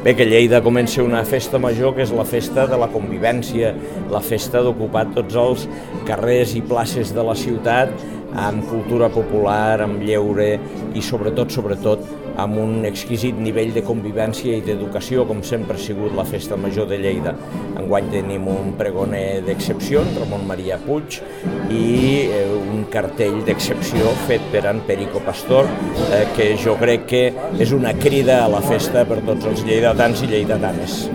Bé, que Lleida comença una festa major, que és la festa de la convivència, la festa d'ocupar tots els carrers i places de la ciutat amb cultura popular, amb lleure i sobretot, amb un exquisit nivell de convivència i d'educació, com sempre ha sigut la festa major de Lleida. Enguany tenim un pregoner d'excepció, Ramon Maria Puig, i un cartell d'excepció fet per en Perico Pastor, que jo crec que és una crida a la festa per tots els lleidatans i lleidatanes.